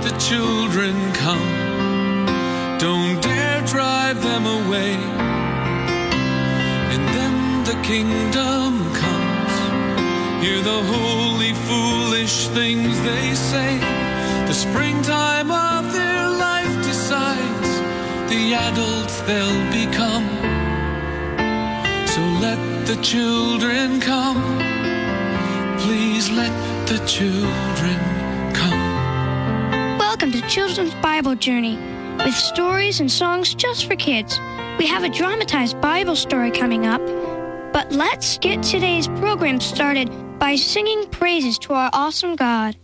the children come. Don't dare drive them away. And then the kingdom comes. Hear the holy, foolish things they say. The springtime of their life decides the adults they'll become. So let the children come. Please let the children come. Welcome to Children's Bible Journey, with stories and songs just for kids. We have a dramatized Bible story coming up, but let's get today's program started by singing praises to our awesome God.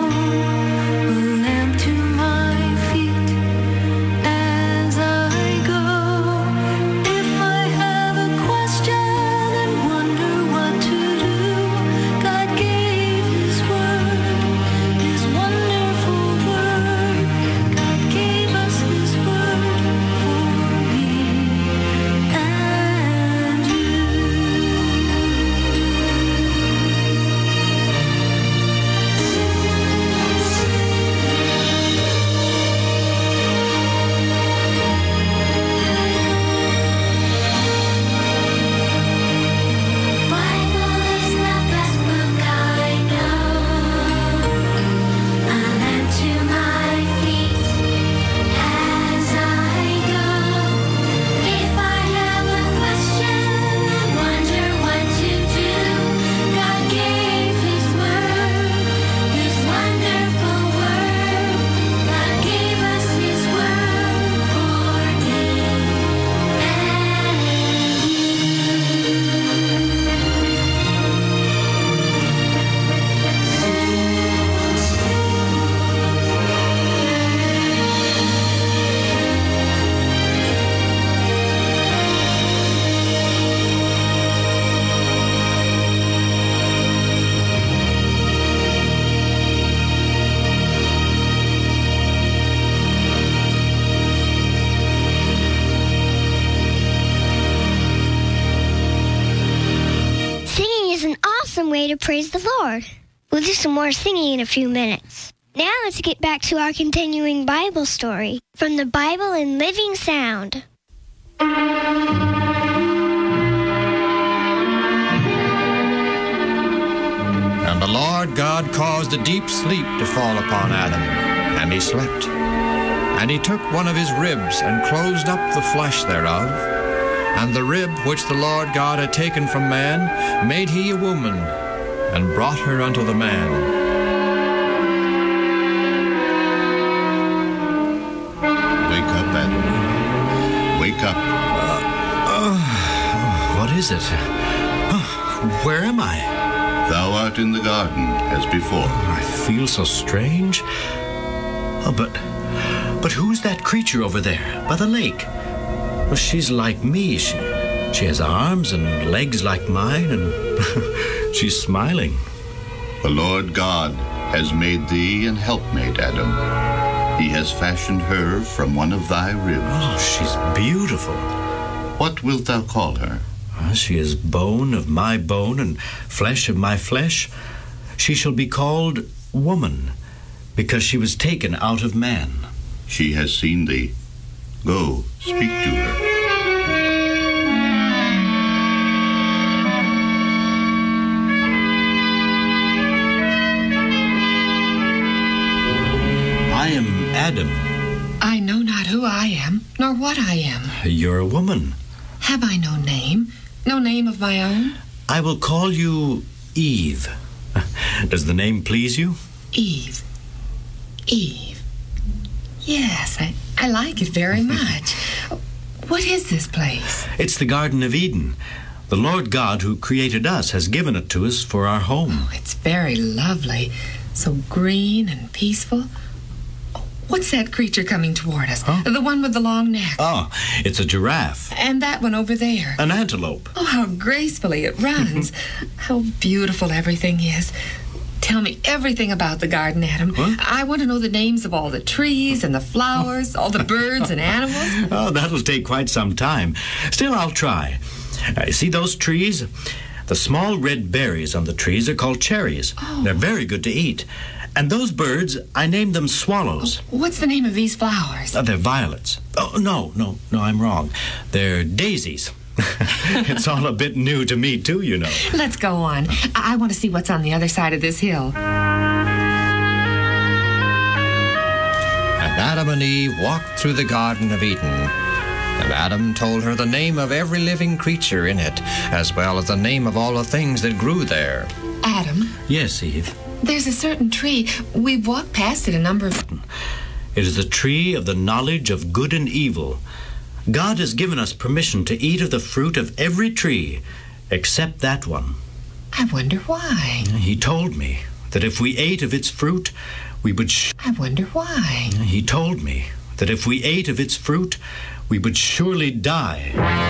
I go way to praise the Lord. We'll do some more singing in a few minutes. Now let's get back to our continuing Bible story from the Bible in Living Sound. And the Lord God caused a deep sleep to fall upon Adam, and he slept. And he took one of his ribs and closed up the flesh thereof. And the rib which the Lord God had taken from man made he a woman, and brought her unto the man. Wake up, Adam. Wake up. What is it? Where am I? Thou art in the garden, as before. I feel so strange. But who's that creature over there, by the lake? Well, she's like me. She has arms and legs like mine, and she's smiling. The Lord God has made thee an helpmate, Adam. He has fashioned her from one of thy ribs. Oh, she's beautiful. What wilt thou call her? She is bone of my bone and flesh of my flesh. She shall be called woman, because she was taken out of man. She has seen thee. Go, speak to her. I am Adam. I know not who I am, nor what I am. You're a woman. Have I no name? No name of my own? I will call you Eve. Does the name please you? Eve. Eve. Yes, I like it very much. What is this place? It's the Garden of Eden. The Lord God who created us has given it to us for our home. Oh, it's very lovely. So green and peaceful. What's that creature coming toward us? Huh? The one with the long neck. Oh, it's a giraffe. And that one over there. An antelope. Oh, how gracefully it runs. How beautiful everything is. Tell me everything about the garden, Adam. Huh? I want to know the names of all the trees and the flowers, all the birds and animals. Oh, that'll take quite some time. Still, I'll try. See those trees? The small red berries on the trees are called cherries. Oh. They're very good to eat. And those birds, I named them swallows. What's the name of these flowers? They're violets. Oh, no, I'm wrong. They're daisies. It's all a bit new to me, too, you know. Let's go on. I want to see what's on the other side of this hill. And Adam and Eve walked through the Garden of Eden. And Adam told her the name of every living creature in it, as well as the name of all the things that grew there. Adam? Yes, Eve? There's a certain tree. We've walked past it a number of... It is the tree of the knowledge of good and evil. God has given us permission to eat of the fruit of every tree, except that one. I wonder why. He told me that if we ate of its fruit, we would... I wonder why. He told me that if we ate of its fruit, we would surely die.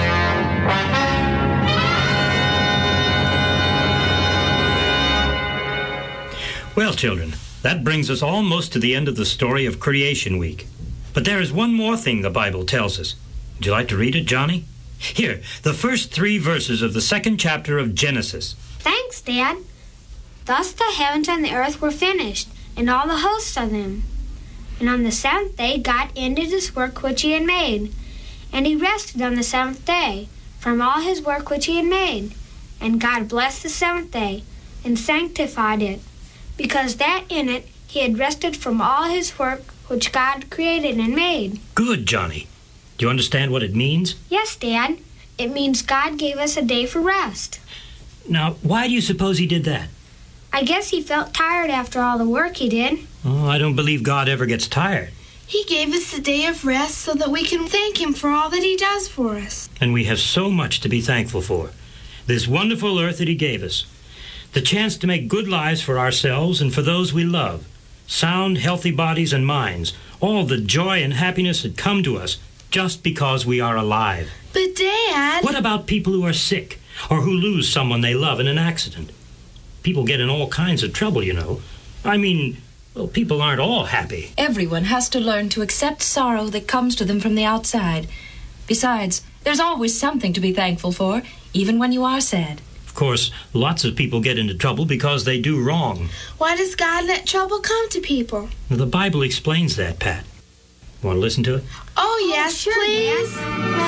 Well, children, that brings us almost to the end of the story of Creation Week. But there is one more thing the Bible tells us. Would you like to read it, Johnny? Here, the first 3 verses of the 2nd chapter of Genesis. Thanks, Dad. Thus the heavens and the earth were finished, and all the hosts of them. And on the 7th day God ended his work which he had made. And he rested on the 7th day from all his work which he had made. And God blessed the 7th day, and sanctified it, because that in it he had rested from all his work which God created and made. Good, Johnny. Do you understand what it means? Yes, Dad. It means God gave us a day for rest. Now, why do you suppose he did that? I guess he felt tired after all the work he did. Oh, I don't believe God ever gets tired. He gave us a day of rest so that we can thank him for all that he does for us. And we have so much to be thankful for. This wonderful earth that he gave us. The chance to make good lives for ourselves and for those we love. Sound, healthy bodies and minds. All the joy and happiness that come to us just because we are alive. But, Dad... What about people who are sick or who lose someone they love in an accident? People get in all kinds of trouble, you know. I mean, well, people aren't all happy. Everyone has to learn to accept sorrow that comes to them from the outside. Besides, there's always something to be thankful for, even when you are sad. Of course, lots of people get into trouble because they do wrong. Why does God let trouble come to people? The Bible explains that, Pat. Want to listen to it? Oh, yes, sure, please.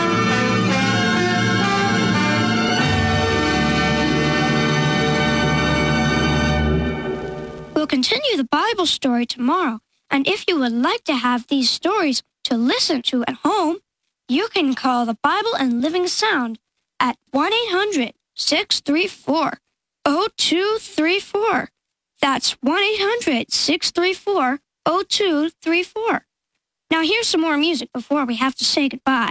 We'll continue the Bible story tomorrow, and if you would like to have these stories to listen to at home, you can call the Bible and Living Sound at 1-800-634-0234. That's 1-800-634-0234. Now here's some more music before we have to say goodbye.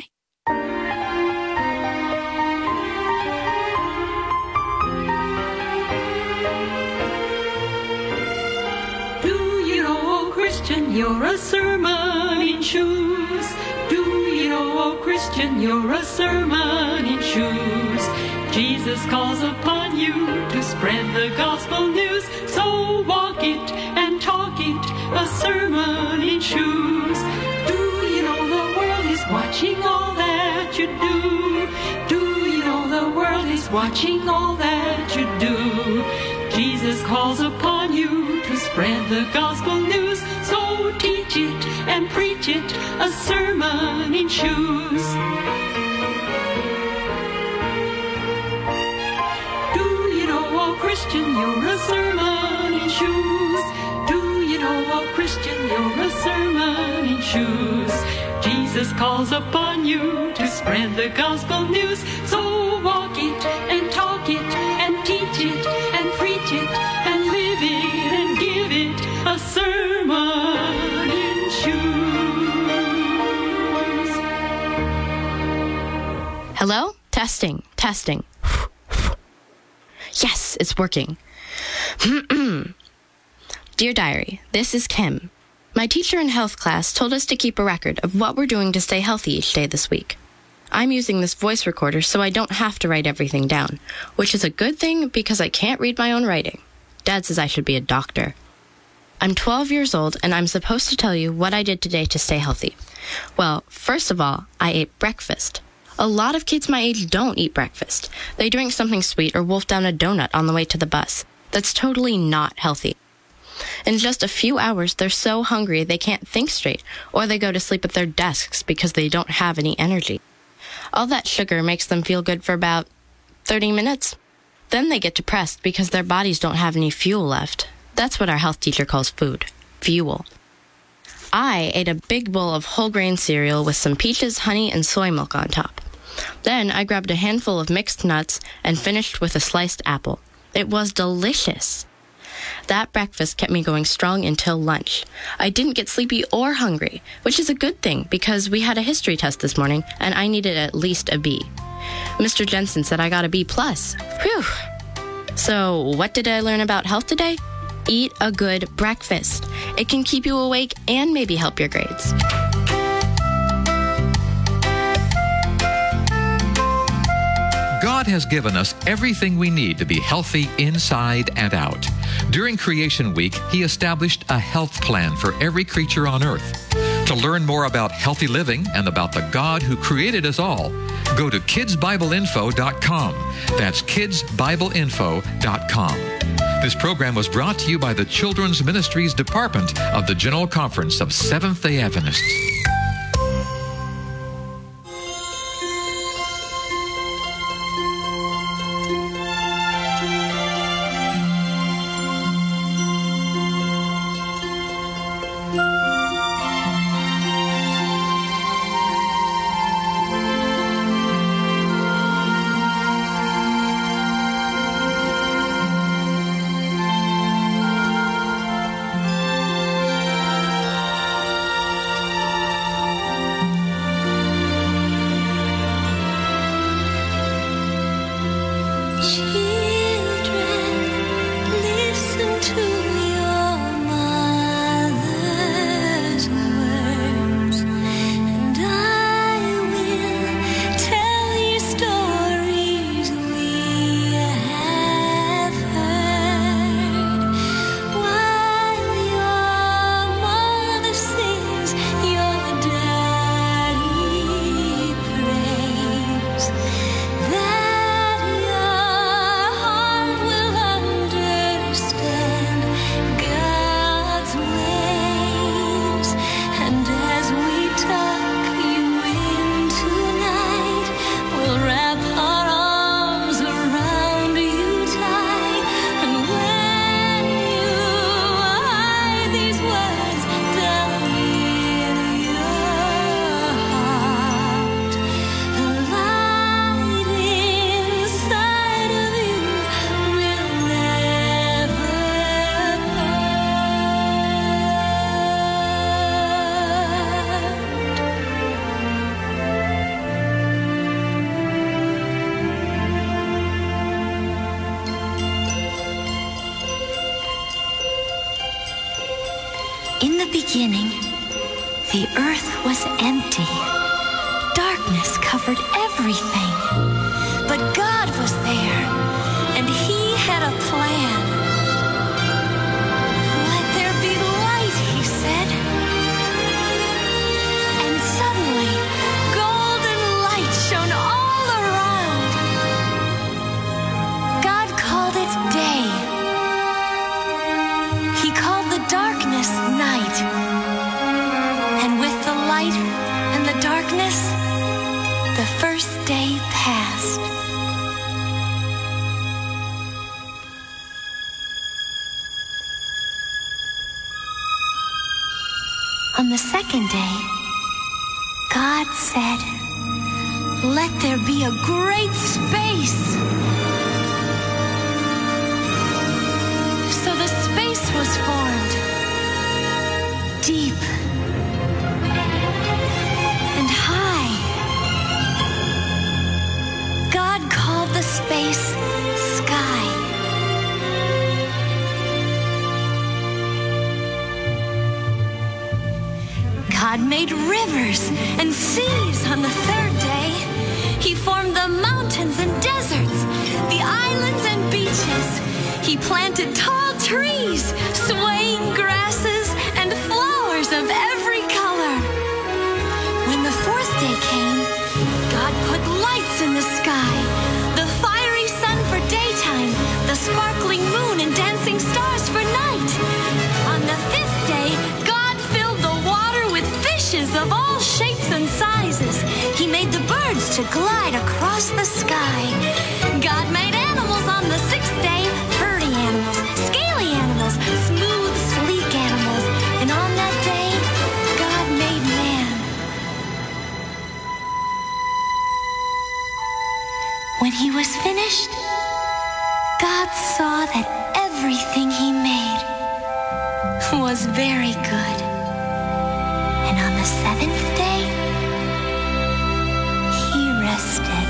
Christian, you're a sermon in shoes. Do you know, oh Christian, you're a sermon in shoes. Jesus calls upon you to spread the gospel news. So walk it and talk it, a sermon in shoes. Do you know the world is watching all that you do? Do you know the world is watching all that you do? Jesus calls upon you to spread the gospel news. So teach it and preach it, a sermon in shoes. Do you know, oh Christian, you're a sermon in shoes? Do you know, oh Christian, you're a sermon in shoes? Jesus calls upon you to spread the gospel news. So walk it and talk it and teach it and preach it and live it and give it a sermon in shoes. Hello? Testing. Yes, it's working. Dear Diary, this is Kim. My teacher in health class told us to keep a record of what we're doing to stay healthy each day this week. I'm using this voice recorder so I don't have to write everything down, which is a good thing because I can't read my own writing. Dad says I should be a doctor. I'm 12 years old and I'm supposed to tell you what I did today to stay healthy. Well, first of all, I ate breakfast. A lot of kids my age don't eat breakfast. They drink something sweet or wolf down a donut on the way to the bus. That's totally not healthy. In just a few hours, they're so hungry they can't think straight, or they go to sleep at their desks because they don't have any energy. All that sugar makes them feel good for about 30 minutes. Then they get depressed because their bodies don't have any fuel left. That's what our health teacher calls food. Fuel. I ate a big bowl of whole grain cereal with some peaches, honey, and soy milk on top. Then I grabbed a handful of mixed nuts and finished with a sliced apple. It was delicious. That breakfast kept me going strong until lunch. I didn't get sleepy or hungry, which is a good thing because we had a history test this morning and I needed at least a B. Mr. Jensen said I got a B+. Whew. So what did I learn about health today? Eat a good breakfast. It can keep you awake and maybe help your grades. God has given us everything we need to be healthy inside and out. During Creation Week, He established a health plan for every creature on earth. To learn more about healthy living and about the God who created us all, go to kidsbibleinfo.com. That's kidsbibleinfo.com. This program was brought to you by the Children's Ministries Department of the General Conference of Seventh-day Adventists. In the beginning, the earth was empty. Darkness covered everything. But God was there, and He had a plan. Let there be light, He said. And suddenly, golden light shone all around. God called it day. He called the darkness night. And with the light and the darkness, the first day passed. On the second day, God said, "Let there be a great space." So the space was formed, deep and high. God called the space sky. God made rivers and seas on the third day. He formed the mountains and deserts, the islands and beaches. He planted tall trees, swaying grasses, and flowers of every color. When the fourth day came, God put lights in the sky, the fiery sun for daytime, the sparkling moon and dancing stars for night. On the fifth day, God filled the water with fishes of all shapes and sizes. He made the birds to glide across the sky. God made animals on the sixth day, furry animals, scaly animals, smooth, sleek animals. And on that day, God made man. When He was finished, God saw that everything He made was very good. And on the seventh day, He rested.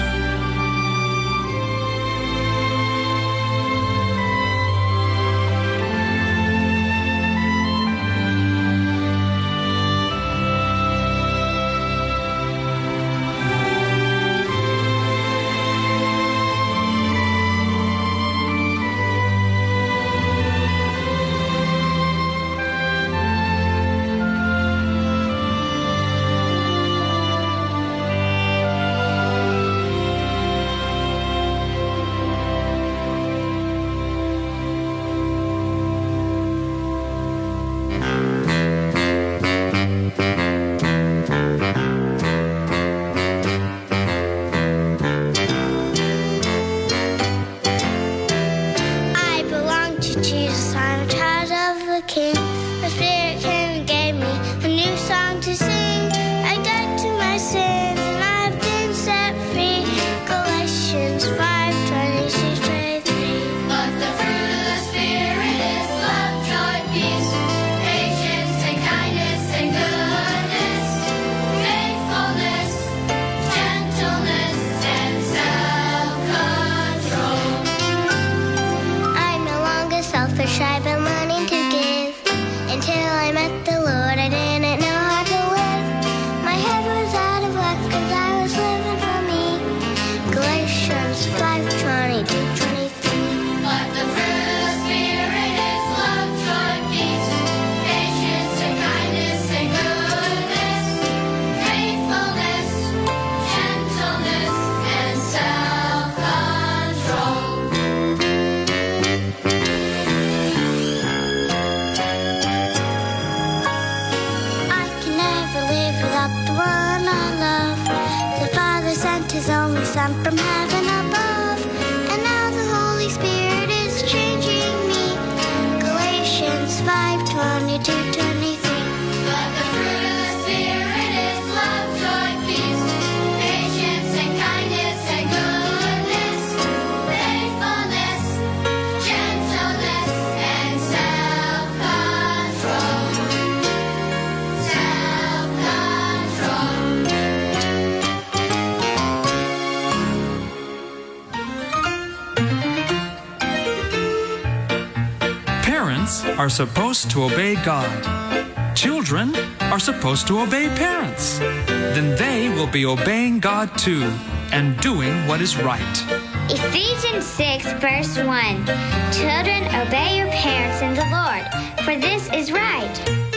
Parents are supposed to obey God. Children are supposed to obey parents. Then they will be obeying God too and doing what is right. Ephesians 6, verse 1. Children, obey your parents in the Lord, for this is right.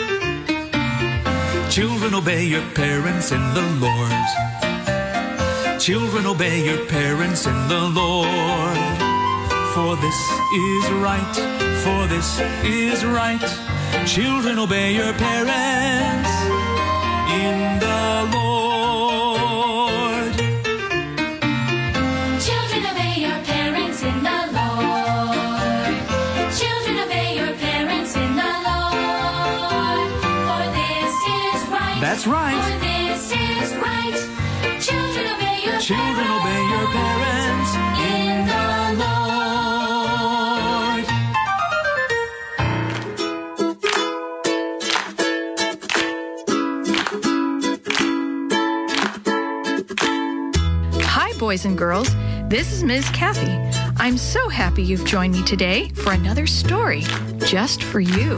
Children, obey your parents in the Lord. Children, obey your parents in the Lord. For this is right, for this is right. Children, obey your parents in the Lord. Children, obey your parents in the Lord. Children, obey your parents in the Lord. For this is right. That's right. For this is right. Children, obey your Children, obey your parents in the Lord. Hi, boys and girls. This is Ms. Kathy. I'm so happy you've joined me today for another story just for you.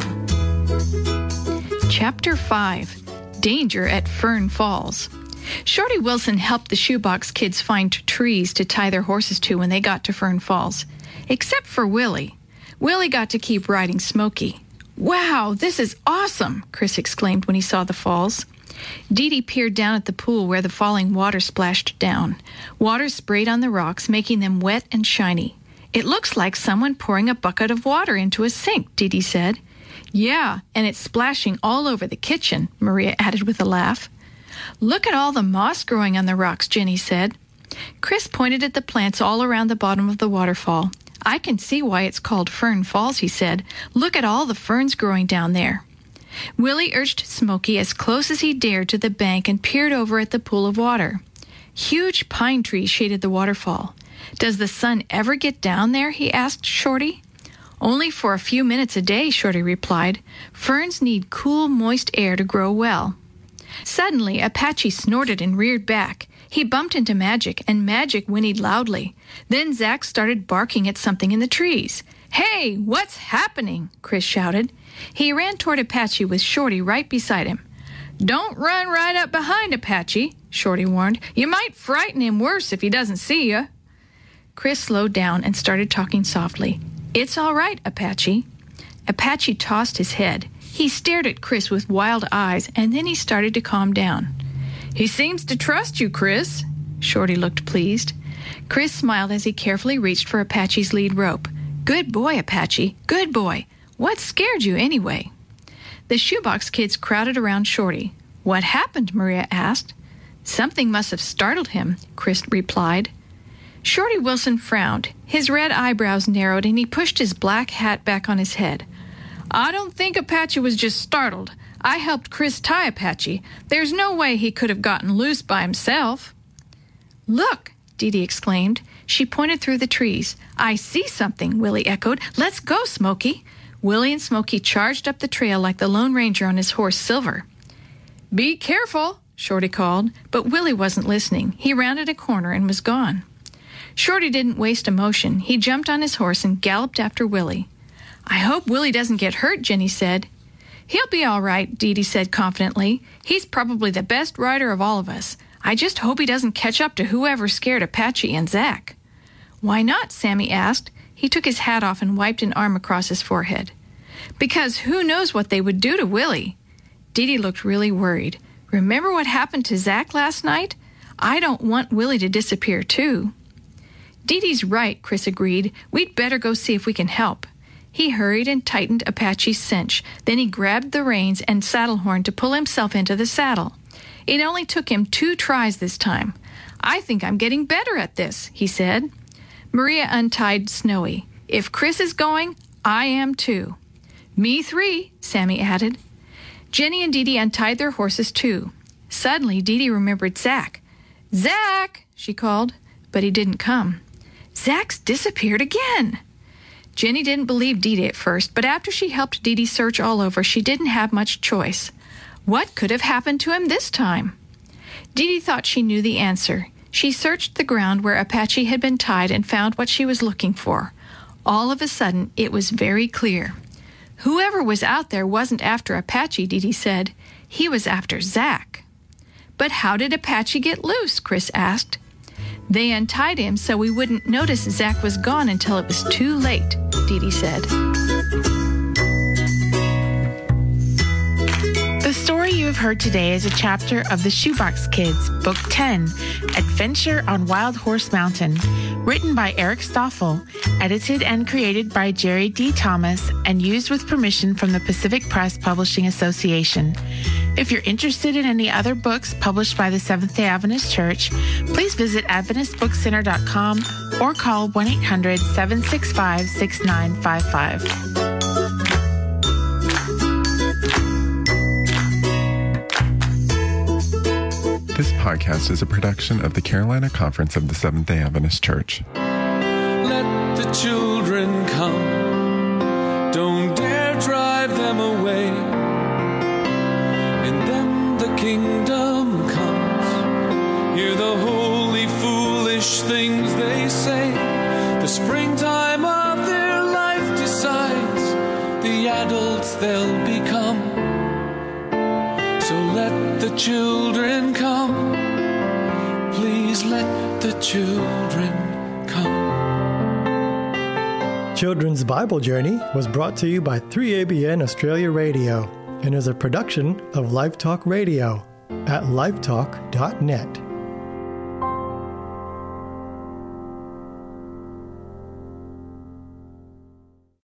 Chapter 5, Danger at Fern Falls. Shorty Wilson helped the shoebox kids find trees to tie their horses to when they got to Fern Falls. Except for Willie. Willie got to keep riding Smokey. Wow, this is awesome, Chris exclaimed when he saw the falls. Dee Dee peered down at the pool where the falling water splashed down. Water sprayed on the rocks, making them wet and shiny. It looks like someone pouring a bucket of water into a sink, Dee Dee said. Yeah, and it's splashing all over the kitchen, Maria added with a laugh. Look at all the moss growing on the rocks, Jenny said. Chris pointed at the plants all around the bottom of the waterfall. I can see why it's called Fern Falls, he said. Look at all the ferns growing down there. Willie urged Smokey as close as he dared to the bank and peered over at the pool of water. Huge pine trees shaded the waterfall. Does the sun ever get down there? He asked Shorty. Only for a few minutes a day, Shorty replied. Ferns need cool, moist air to grow well. Suddenly, Apache snorted and reared back. He bumped into Magic, and Magic whinnied loudly. Then Zack started barking at something in the trees. Hey, what's happening? Chris shouted. He ran toward Apache with Shorty right beside him. Don't run right up behind Apache, Shorty warned. You might frighten him worse if he doesn't see you. Chris slowed down and started talking softly. It's all right, Apache. Apache tossed his head. He stared at Chris with wild eyes, and then he started to calm down. He seems to trust you, Chris. Shorty looked pleased. Chris smiled as he carefully reached for Apache's lead rope. Good boy, Apache. Good boy. What scared you anyway? The shoebox kids crowded around Shorty. What happened? Maria asked. Something must have startled him, Chris replied. Shorty Wilson frowned. His red eyebrows narrowed and he pushed his black hat back on his head. I don't think Apache was just startled. I helped Chris tie Apache. There's no way he could have gotten loose by himself. Look, Dee Dee exclaimed. She pointed through the trees. I see something, Willie echoed. Let's go, Smokey. Willie and Smokey charged up the trail like the Lone Ranger on his horse Silver. Be careful, Shorty called, but Willie wasn't listening. He rounded a corner and was gone. Shorty didn't waste a motion. He jumped on his horse and galloped after Willie. I hope Willie doesn't get hurt, Jenny said. He'll be all right, Dee Dee said confidently. He's probably the best rider of all of us. I just hope he doesn't catch up to whoever scared Apache and Zack. Why not? Sammy asked. He took his hat off and wiped an arm across his forehead. Because who knows what they would do to Willie? Dee Dee looked really worried. Remember what happened to Zack last night? I don't want Willie to disappear, too. Dee Dee's right, Chris agreed. We'd better go see if we can help. He hurried and tightened Apache's cinch. Then he grabbed the reins and saddle horn to pull himself into the saddle. It only took him 2 tries this time. I think I'm getting better at this, he said. Maria untied Snowy. If Chris is going, I am too. Me 3, Sammy added. Jenny and Dee Dee untied their horses too. Suddenly, Dee Dee remembered Zack. Zack, she called, but he didn't come. Zack's disappeared again. Jenny didn't believe Dee Dee at first, but after she helped Dee Dee search all over, she didn't have much choice. What could have happened to him this time? Dee Dee thought she knew the answer. She searched the ground where Apache had been tied and found what she was looking for. All of a sudden, it was very clear. Whoever was out there wasn't after Apache, Dee Dee said. He was after Zach. But how did Apache get loose? Chris asked. They untied him so we wouldn't notice Zach was gone until it was too late, Dee Dee said. The story you have heard today is a chapter of the Shoebox Kids, Book 10, Adventure on Wild Horse Mountain, written by Eric Stoffel, edited and created by Jerry D. Thomas, and used with permission from the Pacific Press Publishing Association. If you're interested in any other books published by the Seventh-day Adventist Church, please visit AdventistBookCenter.com or call 1-800-765-6955. This podcast is a production of the Carolina Conference of the Seventh-day Adventist Church. Let the children come. Don't dare drive them away. In them the kingdom comes. Hear the holy, foolish things they say. The springtime of their life decides the adults they'll become. So let the children come. Please let the children come. Children's Bible Journey was brought to you by 3ABN Australia Radio and is a production of Live Talk Radio at livetalk.net.